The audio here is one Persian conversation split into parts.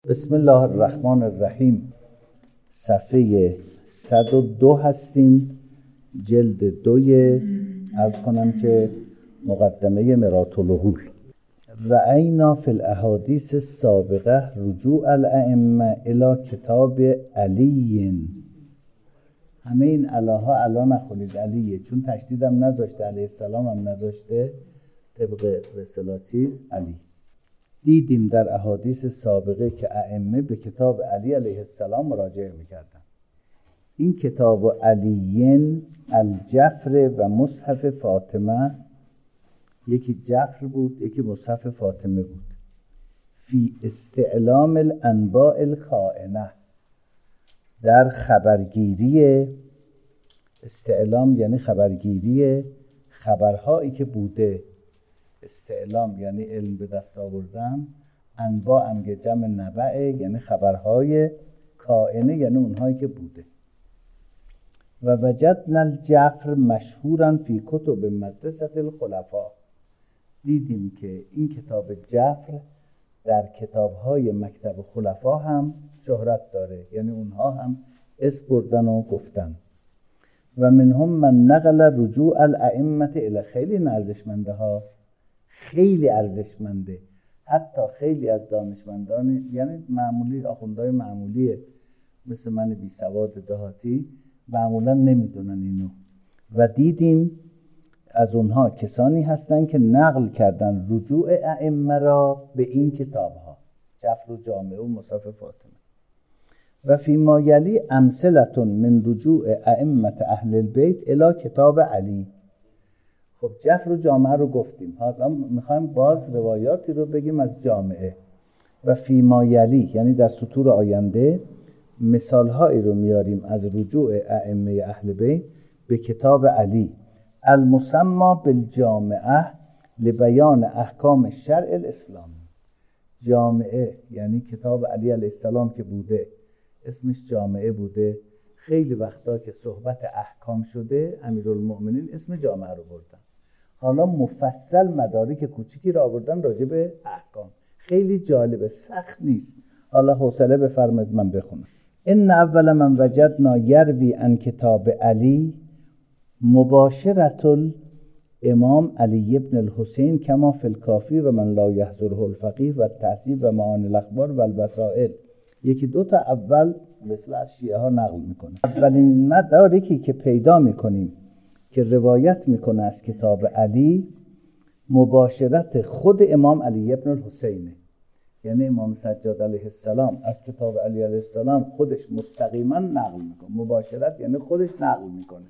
بسم الله الرحمن الرحیم. صفحه 102 هستیم، جلد 2. عرض کنم که مقدمه مرآة العقول. رأینا فی الاحادیث السابقه رجوع الائمه الی کتاب علی. همه این علاها علا نخونید، علیه، چون تشدیدم نذاشته، علیه السلام هم نذاشته، طبق به اصطلاح چیز علی. دیدیم در احادیث سابقه که ائمه به کتاب علی علیه السلام مراجعه میکردن. این کتاب علیین الجفر و مصحف فاطمه، یکی جفر بود یکی مصحف فاطمه بود. فی استعلام الانباء الکائنه، در خبرگیری، استعلام یعنی خبرگیری خبرهایی که بوده، استعلام یعنی علم به دست آوردن، انباء هم که جمع نبعه یعنی خبرهای کائنه یعنی اونهایی که بوده. و وجدنا الجفر مشهورا فی کتب مدرسة الخلفاء، دیدیم که این کتاب جفر در کتاب‌های مکتب خلفا هم شهرت داره، یعنی اونها هم اسم بردن و گفتن. و منهم من نقل رجوع الائمه الی، خیلی ارزشمنده ها، خیلی ارزشمنده. حتی خیلی از دانشمندان، یعنی معمولی، آخوندهای معمولی مثل من بی سواد دهاتی معمولا نمیدونن اینو. و دیدیم از اونها کسانی هستن که نقل کردن رجوع ائمه را به این کتاب ها، جفر و جامعه و مصحف فاطمه. و فی ما یلی امثله من رجوع ائمه اهل البیت الی کتاب علی. خب جفر و جامعه رو گفتیم، حالا میخوایم باز روایاتی رو بگیم از جامعه. و فی ما یلی یعنی در سطور آینده مثالهایی رو میاریم از رجوع ائمه اهل بیت به کتاب علی المسمى بالجامعه لبیان احکام الشرع الاسلامی. جامعه یعنی کتاب علی علیه السلام که بوده، اسمش جامعه بوده. خیلی وقتا که صحبت احکام شده امیرالمؤمنین اسم جامعه رو بردن. حالا مفصل مدارک کوچیکی رو آوردن راجع به احکام. خیلی جالبه، سخت نیست. حالا حوصله بفرمایید من بخونم. ان اول من وجدنا یروی عن کتاب علی مباشرة الامام علی ابن الحسین کما فی الکافی و من لا یحضره الفقیه و التحصیل و معانی الاخبار و الوسائل. یکی دو تا اول مثل از شیعه ها نقل میکنه. اولین مدارکی که پیدا میکنیم که روایت میکنه از کتاب علی مباشرت خود امام علی ابن الحسینه، یعنی امام سجاد علیه السلام از کتاب علی علیه السلام خودش مستقیما نقل میکنه. مباشرت یعنی خودش نقل میکنه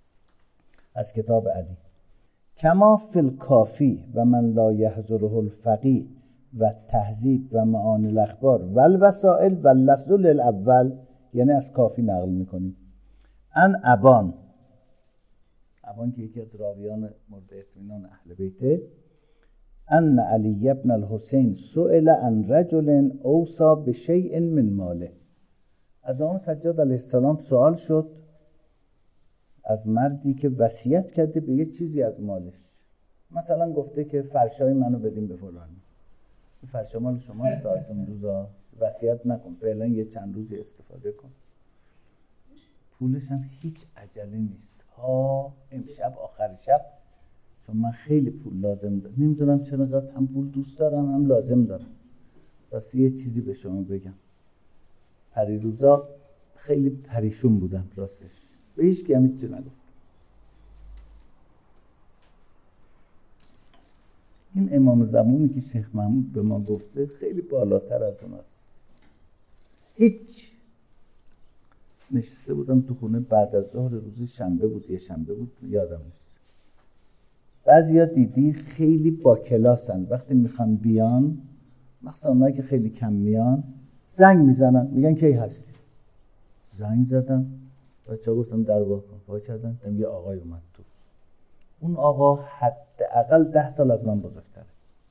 از کتاب علی. کما فی الکافی و من لا یحضره الفقیه و تهذیب و معانی الاخبار و الوسائل و اللفظ للاول، یعنی از کافی نقل میکنیم. ان ابان که یکی از راویان مورد اطمینان اهل بیته، ان علی ابن الحسین سئل عن رجل اوصى بشیء من ماله. از امام سجاد علیه السلام سوال شد از مردی که وصیت کرده به یه چیزی از مالش. مثلا گفته که فرشای منو بدیم به فلانی، فرشا مال شماست تا از اون روزا وصیت نکن، فعلا یه چند روزی استفاده کن، پولش هم هیچ عجله نیست تا امشب آخر شب، چون من خیلی پول لازم دارم، نمیدونم چرا قدر هم پول دوست دارم هم لازم دارم. راستی یه چیزی به شما بگم، پریروزا خیلی پریشون بودم، راستش به هیچ کی هم هیچی نگفتم. این امام زمانی که شیخ محمود به ما گفته خیلی بالاتر از اوناست. هیچ. نشسته بودم تو خونه بعد از ظهر، روزی شنبه بود، یه شنبه بود یادم نیست. بعضیا دیدی خیلی با کلاسن، وقتی میخوان بیان، مخصوصا اونایی که خیلی کم میان، زنگ میزنن میگن کی هستی؟ زنگ زدم، بچه‌ها گفتم در وا کن، وا کردن، دیدم یه آقای اومد تو. اون آقا حداقل 10 سال از من بزرگتره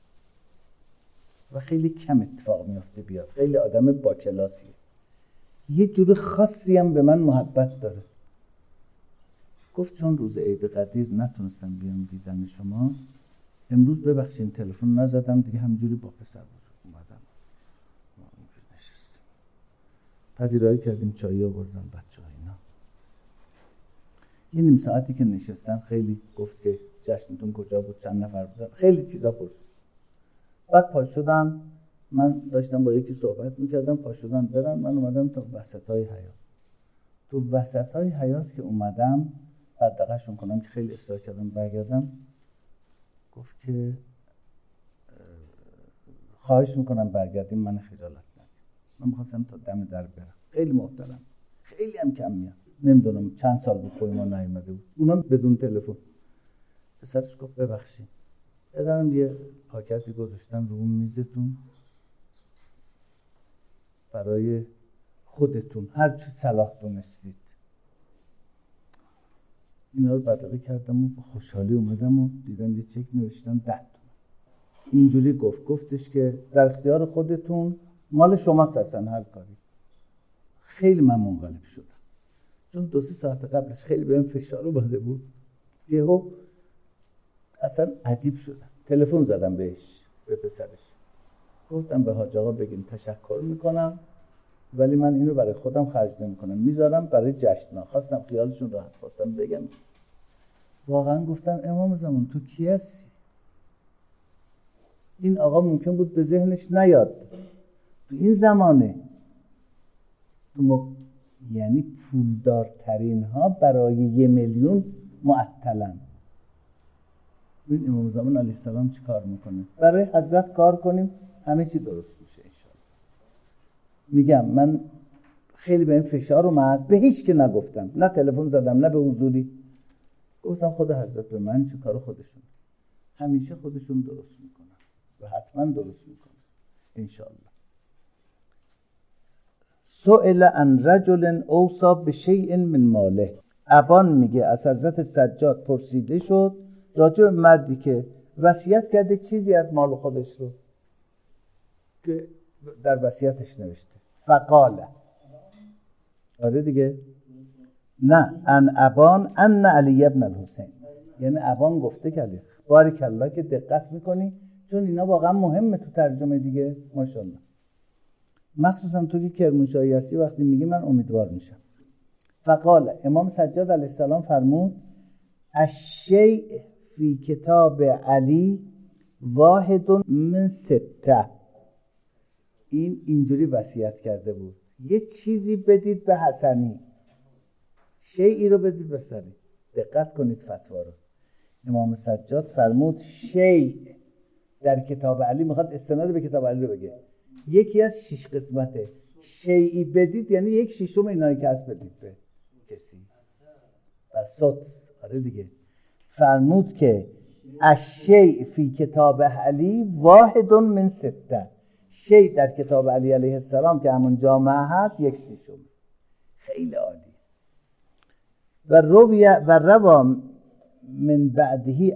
و خیلی کم اتفاق میفته بیاد. خیلی آدم با کلاسیه، یه جور خاصی هم به من محبت داره. گفت چون روز عید قدیر نتونستم بیام دیدن شما، امروز ببخشید تلفن نزدم دیگه، همجوری با پسر بزرگ اومدم. ما اینجور نشستیم. پذیرایی کردیم، چایی آوردن بچه‌ها اینا. یه نیم ساعتی که نشستن خیلی گفت که جشنتون کجا بود، چند نفر بودن، خیلی چیزا پرسید. بعد پا شدن، من داشتم با یکی صحبت میکردم، پا شدن برن، من اومدم تا وسطای حیاط. تو وسطای حیاط که اومدم بدقشون کنم که خیلی اصرار کردم برگردم، گفت که خواهش میکنم برگردیم، من خجالت ندید. من میخواستم تا دم در برم. خیلی محترم، خیلی هم کم میاد، نمیدونم چند سال بود خود ما نیومده بود، اونم بدون تلفن. پسرش گفت ببخشید، پدرم یه پاکتی گذاشتن رو میزتون برای خودتون، هر چی صلاح دونستید. اینا رو بدقی کردم و با خوشحالی اومدم و دیدم یه چک نوشتن 10 تومن. اینجوری گفتش که در اختیار خودتون، مال شماست اصلا هر کاری. خیلی من منقلب شدم، چون 2-3 ساعت قبلش خیلی بهم فشار اومده بود. یهو اصلا عجیب شدم. تلفن زدم بهش، به پسرش، گفتم به حاج آقا بگین تشکر میکنم ولی من اینو برای خودم خرج نمیکنم، میذارم برای جشن‌ها. خواستم خیالشون راحت، خواستم بگم. واقعا گفتم امام زمان تو کی هستی؟ این آقا ممکن بود به ذهنش نیاد تو این زمانه، یعنی پولدارترین ها برای 1 میلیون معطلن. این امام زمان علیه السلام چی کار میکنه؟ برای حضرت کار کنیم همه چی درست میشه انشاءالله. میگم من خیلی به این فشار اومد، به هیچ که نگفتم، نه تلفن زدم نه به حضوری، گفتم خود حضرت به من چه کار خودشون، همیشه خودشون درست میکنن و حتما درست میکنن انشاءالله. سئل عن رجل اوصى بشیء من ماله. ابان میگه از حضرت سجاد پرسیده شد راجع به مردی که وصیت کرده چیزی از مال خودش رو که در وصیتش نوشته. فقال، آره دیگه، نه، ان ابان ان علی ابن الحسین، یعنی ابان گفته که علی. بارک الله که دقت میکنی، چون اینا واقعا مهمه تو ترجمه دیگه. ماشاءالله، مخصوصا تو که کرمانشاهی هستی وقتی میگی من امیدوار میشم. فقال، امام سجاد علیه السلام فرمود الشیء فی کتاب علی 1 من 6. این اینجوری وصیت کرده بود یه چیزی بدید به حسنی، شیئی رو بدید به حسنی. دقت کنید فتوا رو. امام سجاد فرمود شیء در کتاب علی، میخواد استناد به کتاب علی رو بگه، یکی از 6 قسمته. شیئی بدید یعنی 1/6 اینایی که هست بدید به کسی. بس آره دیگه. فرمود که الشیء فی کتاب علی 1 من 6. شیء در کتاب علی علیه السلام که همون جامعه هست 1/6. خیلی عالی. و روا من بعده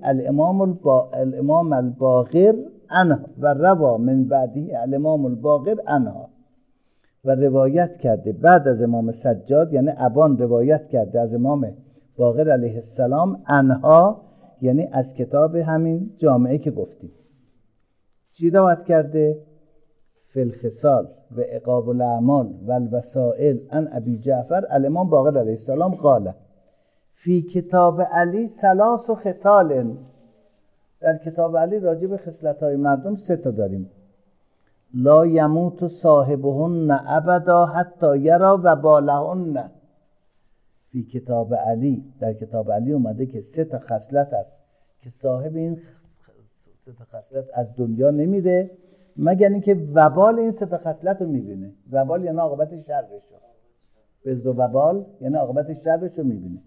الامام الباقر عنها، و روا من بعده الامام الباقر عنها، و روایت کرده بعد از امام سجاد، یعنی ابان روایت کرده از امام باقر علیه السلام، عنها یعنی از کتاب همین جامعه که گفتیم. چی روایت کرده؟ فی الخصال و عقاب الاعمال و الوسائل عن ابی جعفر الامام باقر علیه السلام قال فی کتاب علی 3 خصال. در کتاب علی راجع به خصلت‌های مردم 3 تا داریم. لا یموت صاحبهن ابدا حتی یرا وبالهن. فی کتاب علی، در کتاب علی اومده که 3 تا خصلت است که صاحب این 3 تا خصلت از دنیا نمیره مگر اینکه وبال این 3 تا خصلت رو میبینه. وبال یعنی عاقبت شرش رو، بذر و وبال یعنی عاقبت شرش رو میبینه.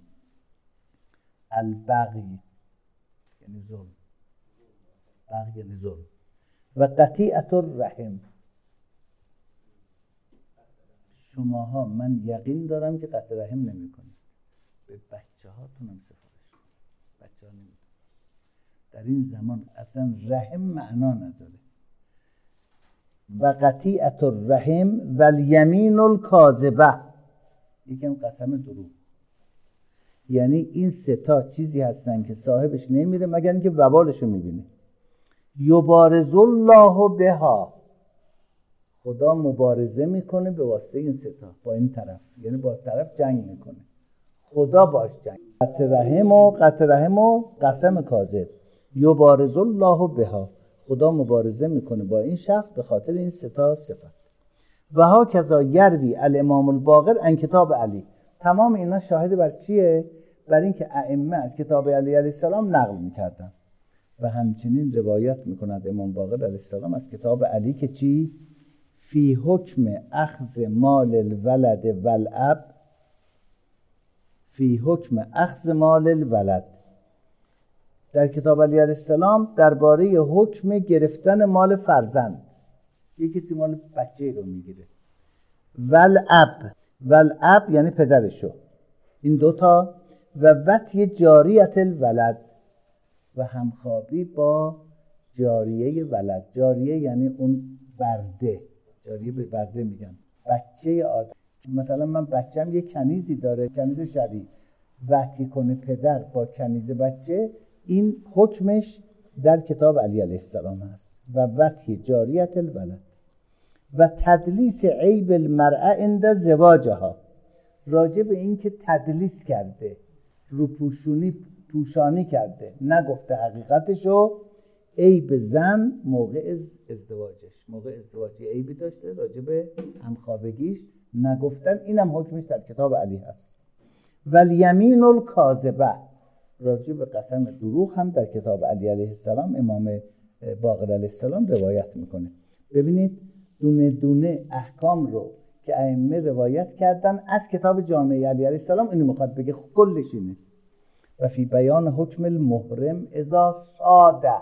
البغی یعنی ظلم، بغی یعنی ظلم. و قطیعت الرحم. شماها من یقین دارم که قطع رحم نمی کنید، به بچه هاتون هم سفارش کنید. بچه ها نمی در این زمان اصلا رحم معنا نداره. و قطیعت الرحم و الیمین الکاذبه، یکم قسم دروغ. یعنی این 3 تا چیزی هستن که صاحبش نمیره مگر اینکه وبالشو میبینه. یبارز الله بها، خدا مبارزه میکنه به واسطه این ستا با این طرف، یعنی با طرف جنگ میکنه، خدا باش جنگ. قطع رحم و قسم کاذب، یبارز الله بها، خدا مبارزه میکنه با این شخص به خاطر این ستا صفت. و ها کذا یروی الامام الباقر عن کتاب علی. تمام اینا شاهد بر چیه؟ بر این که ائمه از کتاب علی علیه السلام نقل میکردن و همچنین روایت میکند امام باقر علیه السلام از کتاب علی که چی؟ فی حکم اخذ مال الولد والاب، فی حکم اخذ مال الولد، در کتاب علی علیه السلام درباره حکم گرفتن مال فرزند، یک کسی مال بچه رو میگیره، والاب یعنی پدرشو، این دوتا، و وطی جاریت الولد و همخوابی با جاریه ولد. جاریه یعنی اون برده، جاریه به برده میگن، بچه آدم. مثلا من بچه‌م یه کنیزی داره، کنیز شرعی، وطی کنه پدر با کنیز بچه، این حکمش در کتاب علی علیه السلام هست. و وطی جاریت الولد و تدلیس عیب المرأة عند زواجها، راجع به این که تدلیس کرده، پوشانی کرده، نگفته حقیقتشو، عیب زن موقع ازدواجش، موقع ازدواجی عیبی داشته راجع به همخوابگیش نگفتن، اینم حکمش در کتاب علی هست. والیمین الکاذبه، راجع به قسم دروغ هم در کتاب علی علیه السلام امام باقر علیه السلام روایت میکنه. ببینید دونه دونه احکام رو که ائمه روایت کردن از کتاب جامع علی علیه السلام، اینو میخواد بگه کلش اینه. و فی بیان حکم المحرم اذا صاده،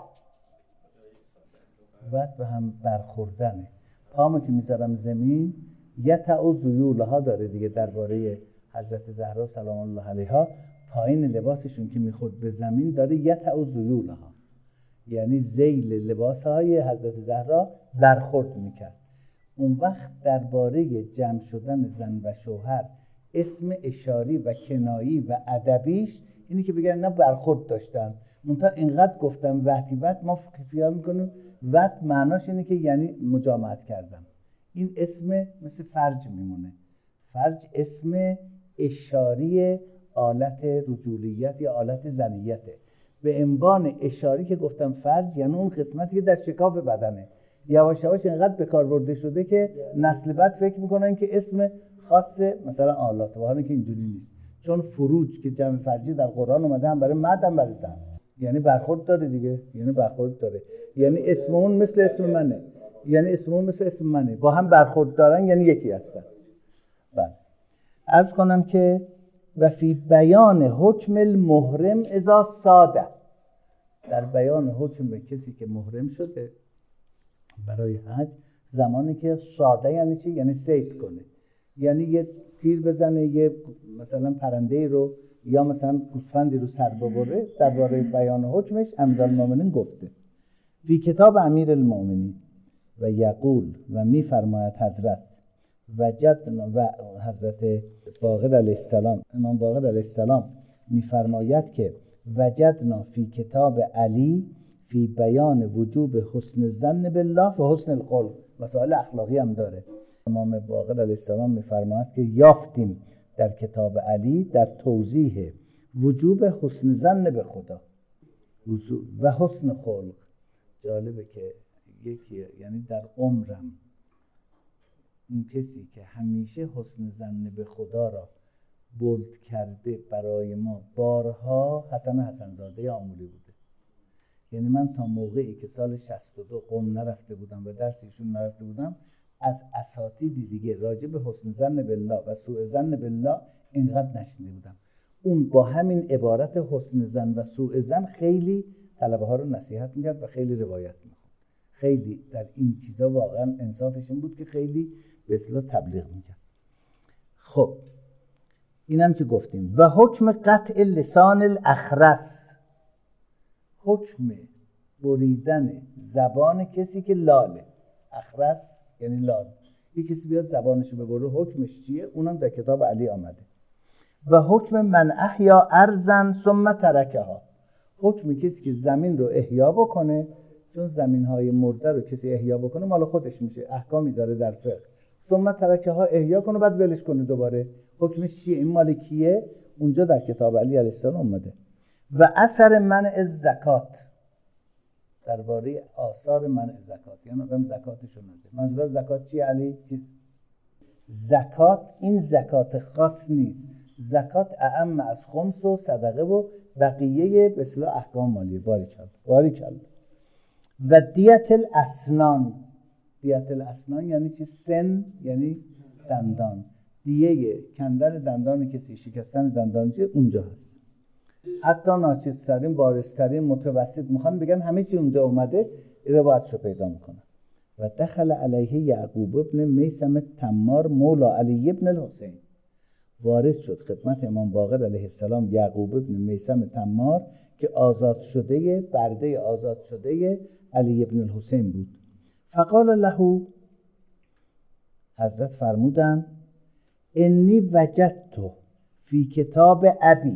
بعد به هم برخوردنه، پامو که میذارم زمین یتعو ذیولها داره دیگه، درباره حضرت زهرا سلام الله علیها، پایین لباسشون که میخورد به زمین داره یتعو ذیولها، یعنی ذیل لباسهای حضرت زهرا برخورد میکرد. اون وقت درباره جمع شدن زن و شوهر اسم اشاری و کنایی و ادبیش اینی که بگن نه برخورد داشتن، منتها اینقدر گفتم وقتی ما خیال میکنیم وقت معناش اینه که یعنی مجامعت کردن. این اسم مثل فرج میمونه، فرج اسم اشاری آلت رجولیت یا آلت زنیته، به عنوان اشاری که گفتم فرج یعنی اون قسمتی که در شکاف بدنه، یواش یواش اینقدر به کار برده شده که نسل بعد فکر میکنن که اسم خاص مثلا آلات، و حالا که اینجوری نیست، چون فروج که جمع فرجی در قرآن اومده هم برای مرد هم برای زن، یعنی برخورد داره دیگه، یعنی برخورد داره، یعنی اسم اون مثل اسم منه، یعنی اسم اون مثل اسم منه، با هم برخورد دارن یعنی یکی هستن. بله عرض کنم که و فی بیان حکم المحرم اذا صاده، در بیان حکم به کسی که محرم شده برای حج، زمانی که صاده یعنی چی؟ یعنی صید کنه، یعنی یه تیر بزنه، یه مثلا پرنده رو یا مثلا گوسفندی رو سر ببره. درباره بیان حکمش امیرالمومنین گفته فی کتاب امیرالمومنین و یقول و میفرماید حضرت وجدنا، و حضرت باقر علیه السلام، امام باقر علیه السلام میفرماید که وجدنا فی کتاب علی فی بیان وجوب حسن الظن بالله و حسن الخلق، مسائل اخلاقی هم داره. امام باقر علیه السلام میفرماید که یافتیم در کتاب علی در توضیح وجوب حسن ظن به خدا و حسن خلق. جالبه که یکی یعنی در عمرم این کسی که همیشه حسن ظن به خدا را بولد کرده برای ما بارها حسن حسنزاده آمولی بوده. یعنی من تا موقعی که سال 62 قم نرفته بودم و درس ایشون نرفته بودم، از اساتید دیگه راجع به حسن ظن بالله و سوء ظن بالله اینقدر نشنیده بودم. اون با همین عبارت حسن ظن و سوء ظن خیلی طلبه ها رو نصیحت میکرد و خیلی روایت میخوند. خیلی در این چیزا واقعا انصافش این بود که خیلی به اصطلاح تبلیغ میکرد. خب اینم که گفتیم. و حکم قطع لسان الاخرس، حکم بریدن زبان کسی که لاله. اخرس یعنی لال، یک کسی بیاد زبانشو ببره حکمش چیه؟ اونم در کتاب علی آمده. و حکم من احیا ارضا ثم ترکها، حکم کسی که زمین رو احیا بکنه چون زمین‌های مرده رو کسی احیا بکنه مال خودش میشه، احکامی داره در فقه. ثم ترکه ها احیا کنه بعد ولش کنه دوباره، حکمش چیه؟ این مال کیه؟ اونجا در کتاب علی علیه السلام اومده. و اثر منع زکات، درباره آثار منع زکات، یعنی آدم زکاتشو نده. منظور زکات چیه علی؟ چیز زکات این زکات خاص نیست، زکات اعم از خمس و صدقه و بقیه به اصطلاح احکام مالیه. باریکالله. و دیت الاسنان، دیت الاسنان یعنی چی؟ سن یعنی دندان، دیه کندن دندان کسی، شکستن دندان چی اونجا هست. حتی ناچیزترین، بارزترین، متوسط، میخوان بگن همه چی اونجا اومده، روایتشو پیدا میکنن. و دخل علیه یعقوب ابن میثم تمار مولا علی ابن الحسین، وارد شد خدمت امام باقر علیه السلام یعقوب ابن میثم تمار که آزاد شده، برده آزاد شده علی ابن الحسین بود. فقال له، حضرت فرمودن انی وجدت فی کتاب ابی،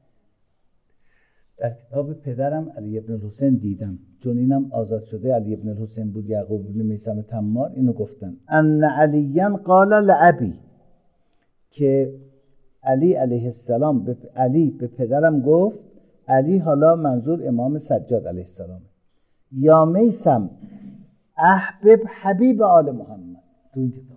در کتاب پدرم علی ابن الحسین دیدم، چون اینم آزاد شده علی ابن الحسین بود، یعقوب ابن میثم تمار، اینو گفتن ان علیاً قال لابی، که علی علیه السلام به پدرم گفت، علی حالا منظور امام سجاد علیه السلام، یا میثم احبب حبیب آل محمد، تو این کتاب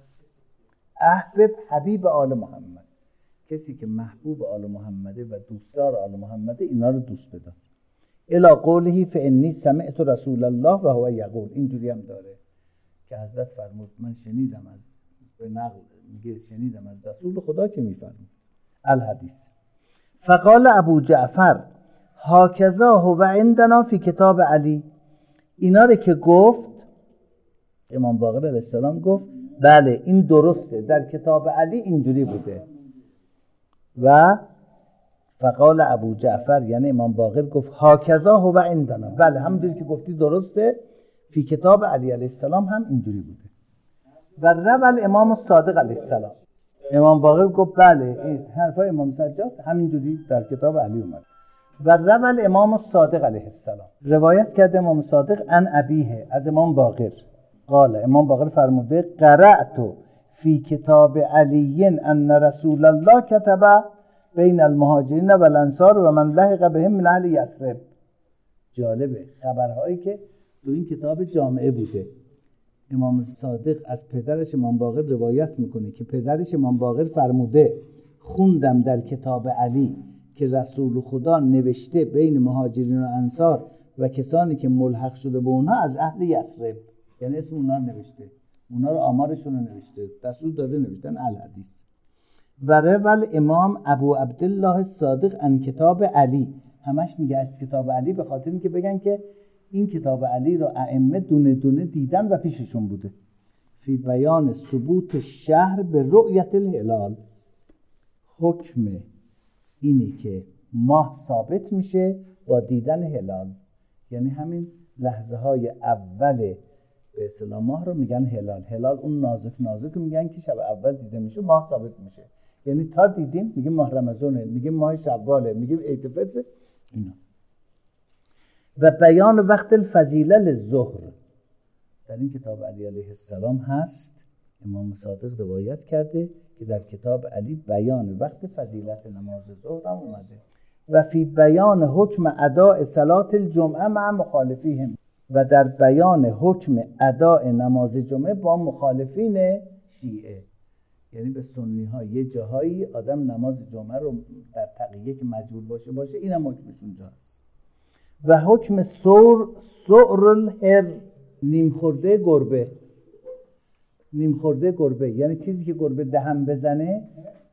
احبب حبیب آل محمد، کسی که محبوب آل محمده و دوستدار آل محمده اینا رو دوست بدار. الی قوله فانی سمعت رسول الله و هو یقول، اینجوری هم داره که حضرت فرمود من شنیدم از، به نقل میگه شنیدم از رسول خدا که میفرمود الحدیث. فقال ابو جعفر هاکذا هو عندنا فی کتاب علی، اینا رو که گفت امام باقر علیه السلام گفت بله این درسته، در کتاب علی اینجوری بوده. و فقال ابو جعفر یعنی امام باقر گفت هاکذا هو عندنا، بله همونجوری که گفتی درسته، فی کتاب علی علیه السلام هم اینجوری بوده. و روال امام صادق علیه السلام، امام باقر گفت بله این حرفای امام سجاد همینجوری در کتاب علی اومد. و روال امام صادق علیه السلام، روایت کرده امام صادق ان ابیه، از امام باقر، قال امام باقر فرموده قرأت فی کتاب علی ان رسول الله کتب بین المهاجرین و الانصار و من لحق بهم من اهل یثرب. جالبه خبرهایی که تو این کتاب جامعه بوده. امام صادق از پدرش امام باقر روایت میکنه که پدرش امام باقر فرموده خوندم در کتاب علی که رسول خدا نوشته بین مهاجرین و انصار و کسانی که ملحق شده به اونها از اهل یثرب، یعنی اسم اونها نوشته، اونها رو آمارشون رو نوشته، دستور داده نوشتن الحدیث. و روال امام ابو عبدالله صادق ان کتاب علی، همش میگه از کتاب علی به خاطر اینکه بگن که این کتاب علی رو ائمه دونه دونه دیدن و پیششون بوده. فی بیان ثبوت شهر به رؤیت الهلال، حکم اینی که ماه ثابت میشه با دیدن هلال، یعنی همین لحظه های اول به اصطلاح ماه رو میگن هلال. هلال اون نازک نازک میگن که شب اول دیده میشه ماه ثابت میشه، یعنی تا دیدیم میگیم ماه رمضانه، میگیم ماه شواله، میگیم عید فطر اینا. و بیان وقت الفضیله للظهر، در این کتاب علی علیه السلام هست، امام صادق روایت کرده که در کتاب علی بیان وقت فضیلت نماز ظهر هم اومده. و فی بیان حکم اداء صلات الجمعه مع مخالفیهم، و در بیان حکم اداء نماز جمعه با مخالفین شیعه، یعنی به سنی ها یه جاهایی آدم نماز جمعه رو در تقیه که مجبور باشه اینم حکمش اونجا هست. و حکم سعر الهر، نیم خورده گربه، نیم خورده گربه یعنی چیزی که گربه دهن بزنه،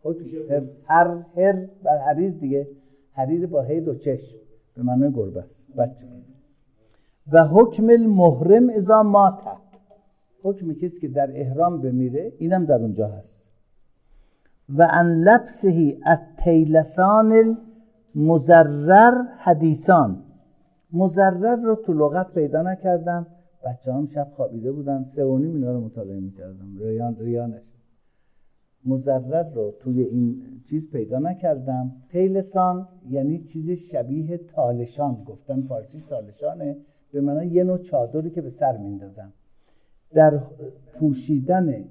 هر بر حریر دیگه، حریر با هی دو چشم به معنی گربه است بچه. و حکم المحرم اذا مات، حکم کسی که در احرام بمیره اینم در اونجا هست. و ان لبسه التیلسان المزرر حدیثان، مزرر رو تو لغت پیدا نکردم، بچه هم شب خوابیده بودن 3:30 اینا رو مطالعه میکردم، ریانش مزرر رو توی این چیز پیدا نکردم. تیلسان یعنی چیز شبیه تالشان، گفتن فارسیش تالشانه، به معنی یه نوع چادری که به سر میندازن. در پوشیدن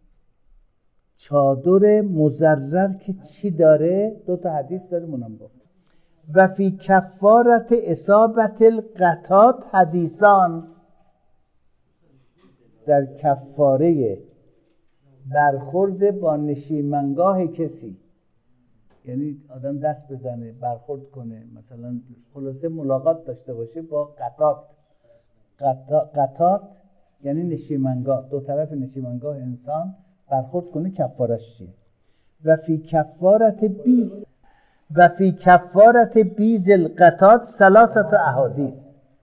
چادر مزرر که چی داره؟ 2 تا حدیث داره منم گفت. و فی کفارت اصابت القطات حدیثان، در کفاره برخورد با نشیمنگاه کسی، یعنی آدم دست بزنه برخورد کنه، مثلا خلاصه ملاقات داشته باشه با قطات یعنی نشیمنگاه، 2 طرف نشیمنگاه انسان برخورد کنه، کفارش چیه؟ و فی کفارت بیز القطات 3 احادیث.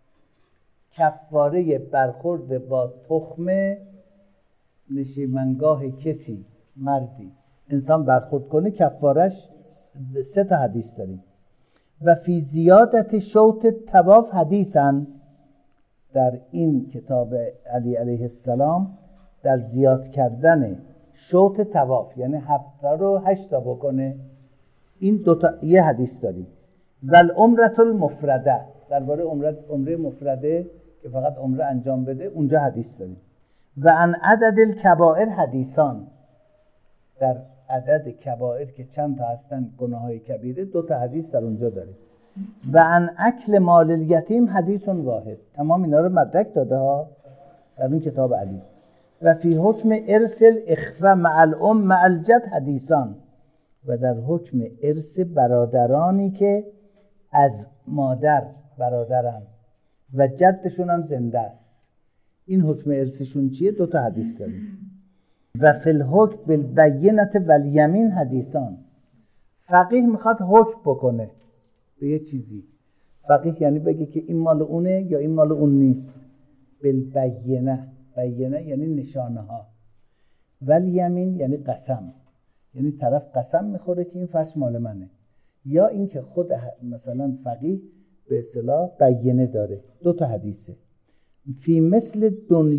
کفاره برخورد با تخم نشیمنگاه کسی، مردی انسان برخورد کنه، کفارش 3 تا حدیث داریم. و فی زیادت شوط طواف حدیثن، در این کتاب علی علیه السلام در زیاد کردن شوط طواف، یعنی 7 رو 8 تا بکنه، این 2 تا یه حدیث داریم. و العمره المفرده، درباره عمره مفرده که فقط عمره انجام بده، اونجا حدیث داریم. و عن عدد الکبائر حدیثان، در عدد کبائر که چند تا هستن گناههای کبیره، 2 تا حدیث در اونجا داریم. و عن اکل مال الیتیم حدیث واحد. تمام اینا رو مدرک داده ها در این کتاب علی. و فی حکم ارث الاخوه مع الام مع الجد حدیثان، و در حکم ارث برادرانی که از مادر برادرن و جدشون هم زنده است، این حکم ارثشون چیه؟ 2 تا حدیث داریم. و فی الحکم بالبینه والیمین حدیثان. فقیه میخواد حکم بکنه به یه چیزی، فقیه یعنی بگه که این مال اونه یا این مال اون نیست. بالبینه، بینه یعنی نشانه ها، والیمین یعنی قسم، یعنی طرف قسم میخوره که این فرش مال منه، یا اینکه خود مثلا فقیه به اصطلاح بینه داره. 2 تا حدیثه. فی مثل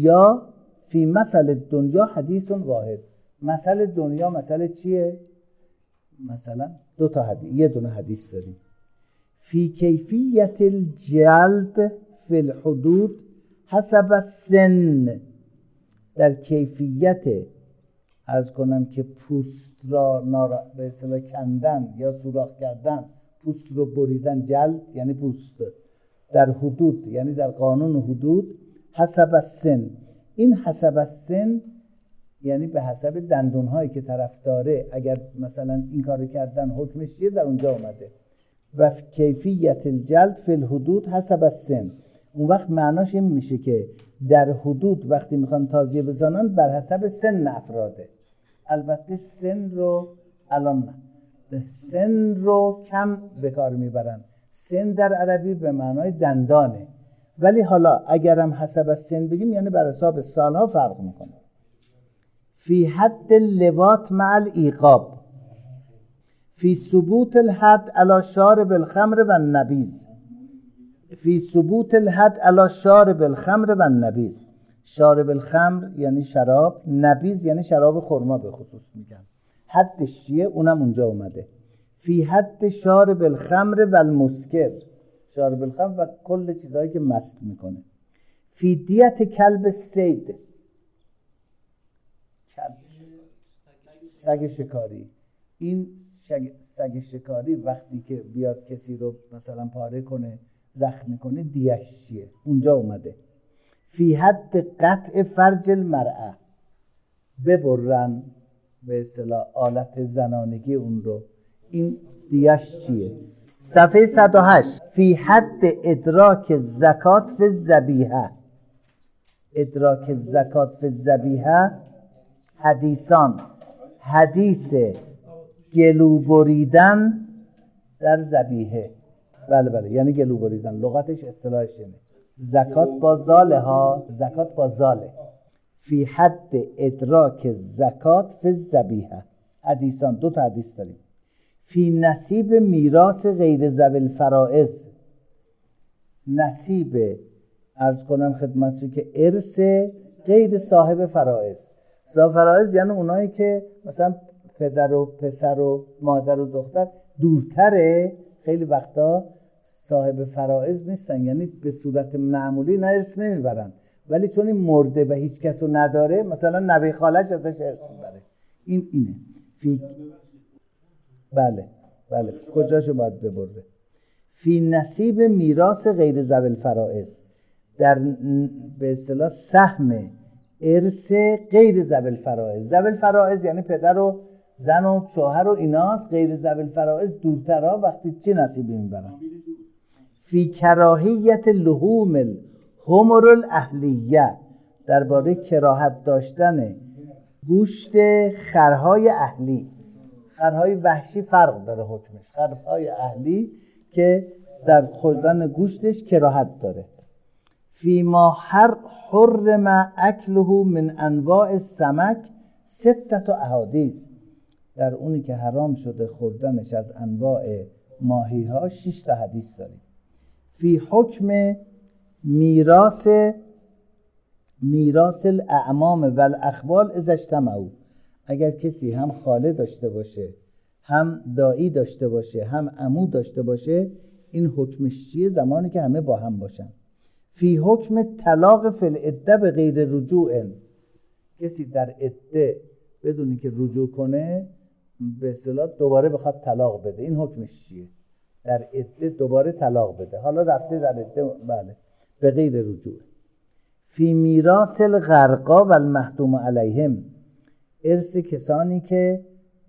دنیا حدیث واحد. مثل دنیا مثل چیه؟ مثلا 2 تا حدیث، یه دونه حدیث داریم. فی کیفیت الجلد فی الحدود حسب السن، در کیفیت عرض کنم که پوست را به اصطلاح کندن یا سوراخ کردن، پوست رو بریدن، جلد یعنی پوست، در حدود یعنی در قانون حدود، حسب السن. این حسب السن یعنی به حسب دندون هایی که طرف داره، اگر مثلا این کارو کردن حکمش چیه در اونجا اومده. و کیفیت الجلد فی الحدود حسب السن، اون وقت معناش این میشه که در حدود وقتی میخوان تازیه بزنن بر حسب سن افراده. البته سن رو الان نه، سن رو کم به کار میبرن. سن در عربی به معنای دندانه، ولی حالا اگرم حسب السن بگیم یعنی بر حساب سالها فرق میکنه. فی حد اللواط مع الایقاب، فی ثبوت الحد علی شارب الخمر و النبیذ. فی ثبوت الحد علی شارب الخمر و النبیذ. شارب الخمر یعنی شراب، نبیذ یعنی شراب خرما به خصوص میگن. حدش چیه؟ اونم اونجا اومده. فی حد شارب الخمر و المسکر، شارب الخمر و کل چیزهایی که مست میکنه. فی دیت کلب صید، سگ شکاری. این سگ شکاری وقتی که بیاد کسی رو مثلا پاره کنه، زخمی کنه، دیش چیه؟ اونجا اومده. فی حد قطع فرج المرأه، ببرن به اصطلاح آلت زنانگی اون رو، این دیش چیه؟ صفحه 108. فی حد ادراک زکات فی الذبیحه، ادراک زکات فی الذبیحه حدیثان. حدیث گلو بریدن در ذبیحه، بله یعنی گلو بریدن، لغتش اصطلاحش اینه. زکات با زاله ها، زکات با زاله. فی حد ادراک زکات فی الذبیحه حدیثان، 2 تا حدیث داریم. فی نصیب میراث غیر ذوی الفرائض، نصیب عرض کنم خدمتتون که ارث غیر صاحب فرائض. صاحب فرائض یعنی اونایی که مثلا پدر و پسر و مادر و دختر دورتره، خیلی وقتا صاحب فرائض نیستن، یعنی به صورت معمولی نه ارث نمیبرن، ولی چون این مرده و هیچ کسو نداره مثلا نوه خالش ازش ارث میبره. اینه بله کجاشو باید ببره؟ فی نصیب میراث غیر ذوی الفرائض، در به اصطلاح سهم ارث غیر ذوی الفرائض. ذوی الفرائض یعنی پدر و زن و شوهر و ایناست، غیر ذوی الفرائض دورترها وقتی چه نصیبی میبرن؟ فی کراهیت لحوم الحمر الاهلیه، درباره کراهت داشتن گوشت خرهای اهلی. خرهای وحشی فرق داره حکمش، خرهای اهلی که در خوردن گوشتش کراهت داره. فیما حرم اکله من انواع السمک 6 احادیث، در اونی که حرام شده خوردنش از انواع ماهی ها 6 تا حدیث داریم. فی حکم میراث الاعمام و الاخوال اذا اجتمعوا، اگر کسی هم خاله داشته باشه، هم دایی داشته باشه، هم عمو داشته باشه، این حکمش چیه؟ زمانی که همه با هم باشن. فی حکم طلاق فی العده به غیر رجوع، کسی در عده بدونی که رجوع کنه به اصطلاح دوباره بخواد طلاق بده، این حکمش چیه؟ در عده دوباره طلاق بده، حالا رفته در عده، بله، به غیر رجوع. فی میراث الغرقا و المحتوم علیهم، ارث کسانی که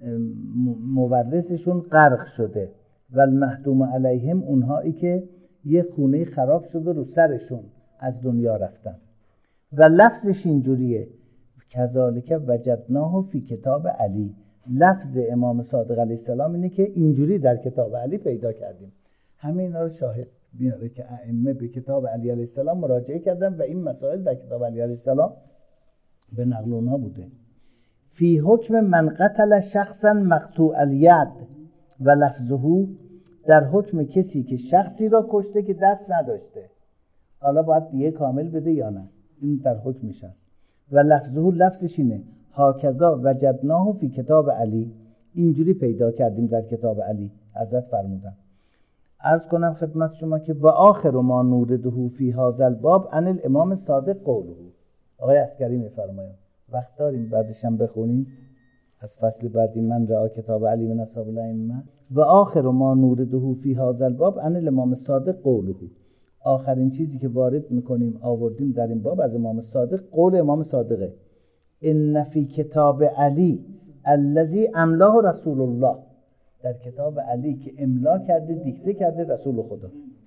مورثشون غرق شده، و المحتوم علیهم اونهایی که یه خونه خراب شده رو سرشون از دنیا رفتن. و لفظش اینجوریه کذالک وجدناه فی کتاب علی، لفظ امام صادق علیه السلام اینه که اینجوری در کتاب علی پیدا کردیم. همه اینا رو شاهد میاره که ائمه به کتاب علی علیه السلام مراجعه کردن و این مسائل در کتاب علی علیه السلام به نقل اونها بوده. فی حکم من قتل شخصا مقطوع الید و لفظه، در حکم کسی که شخصی را کشته که دست نداشته، حالا باید دیگه کامل بده یا نه، این در حکمش هست. و لفظه، لفظش اینه هاکذا وجدناه فی کتاب علی، اینجوری پیدا کردیم در کتاب علی. حضرت فرمودن عرض کنم خدمت شما که و آخر ما نورده فی هذا الباب عن الامام صادق قوله، آقای عسکری میفرمایند وقت داریم بعدش هم بخونیم از فصل بعدی من رأى کتاب علی من اصحاب الائمه. و آخر ما نورده فی هذا الباب عن الامام صادق قوله، آخرین چیزی که وارد میکنیم آوردیم در این باب از امام صادق، قول امام صادقه ان فی کتاب علی الذی املاه رسول الله، در کتاب علی که املا کرده دیکته کرده رسول خدا،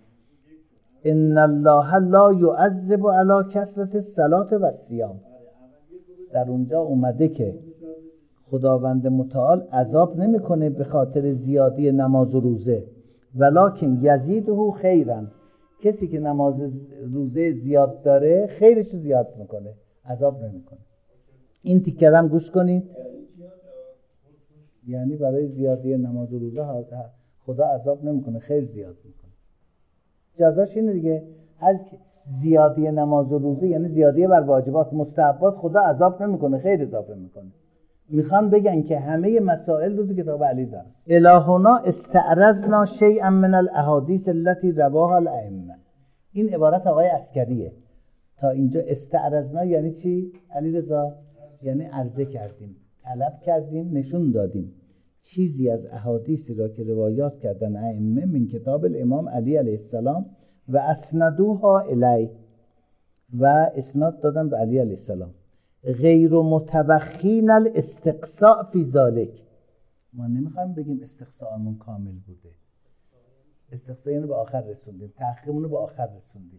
ان الله لا يعذب علی کثرت الصلاة و الصیام، در اونجا اومده که خداوند متعال عذاب نمیکنه به خاطر زیادی نماز و روزه، ولکن یزیده خیرا، کسی که نماز روزه زیاد داره خیرشو زیاد میکنه، عذاب نمیکنه. این تیکه هم گوش کنید، یعنی برای زیادی نماز و روزه خدا عذاب نمیکنه، خیر زیاد میکنه. جزاش اینه دیگه، هر زیادی نماز و روزه یعنی زیادی بر واجبات، مستحبات خدا عذاب نمیکنه، خیر اضافه میکنه. میخوان بگن که همه مسائل رو تو کتاب علی دارن. الهنا استعرضنا شیئا من الاحادیث التي رواها الائمه، این عبارت آقای عسکریه. تا اینجا استعرضنا یعنی چی علی رضا؟ یعنی عرضه کردیم، طلب کردیم، نشون دادیم چیزی از احادیثی را که روایات کردن ائمه من کتاب الامام علی علیه السلام و اسندوها الی، و اسناد دادن به علی علیه السلام، غیر متوخین الاستقصاء فی ذالک، ما نمیخوایم بگیم استقصاءمون کامل بوده، استقصاء یعنی به آخر رسوندیم، تحقیقمون رو به آخر رسوندیم.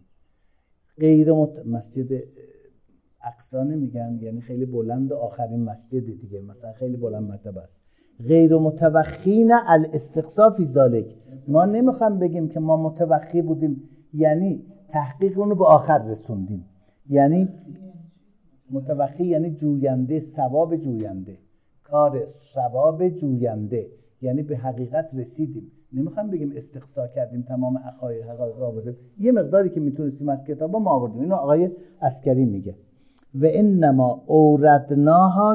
مسجد اقصا نمیگن یعنی خیلی بلند و آخرین مسجد دیگه، مثلا خیلی بلند مرتبه است. غیر متوخین الاستقصاء فی ذالک، ما نمیخوایم بگیم که ما متوخی بودیم یعنی تحقیقمون رو به آخر رسوندیم، یعنی متوخی یعنی جوینده، ثواب جوینده، کار ثواب جوینده، یعنی به حقیقت رسیدیم. نمیخوام بگیم استقصا کردیم تمام حقایق آوردیم، یه مقداری که میتونستیم از کتابا ما آوردیم. اینو آقای عسکری میگه و انما اوردناها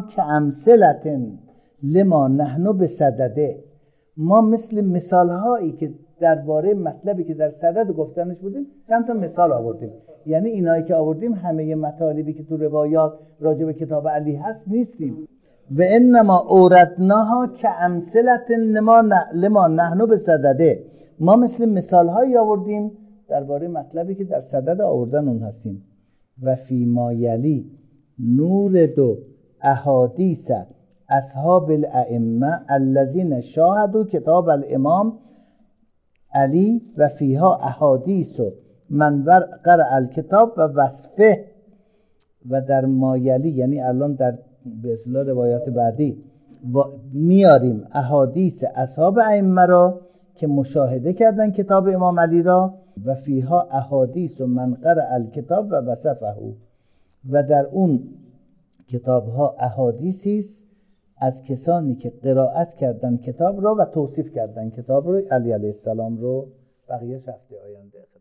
کامثله لما نحن بصدده، ما مثل مثال هایی که درباره مطلبی که در صدد گفتنش بودیم چند تا مثال آوردیم. یعنی اینایی که آوردیم همه مطالبی که تو روایات راجع به کتاب علی هست نیستیم. و انما اوردناها که امثلت لما نحن به صدده، ما مثل مثال هایی آوردیم درباره مطلبی که در صدد آوردن اون هستیم. و فی ما یلی نور دو احادیث اصحاب الائمه الذین شاهدوا کتاب الامام علی و فیها احادیث من قرأ الکتاب و وصفه. و در مایلی یعنی الان در به اصطلاح روایات بعدی میاریم احادیث اصحاب ائمه را که مشاهده کردن کتاب امام علی را. و فیها احادیث من قرأ الکتاب و وصفه، و در اون کتاب ها احادیثی است از کسانی که قرائت کردن کتاب را و توصیف کردن کتاب رو، علی علیه السلام رو. بقیه هفته آینده.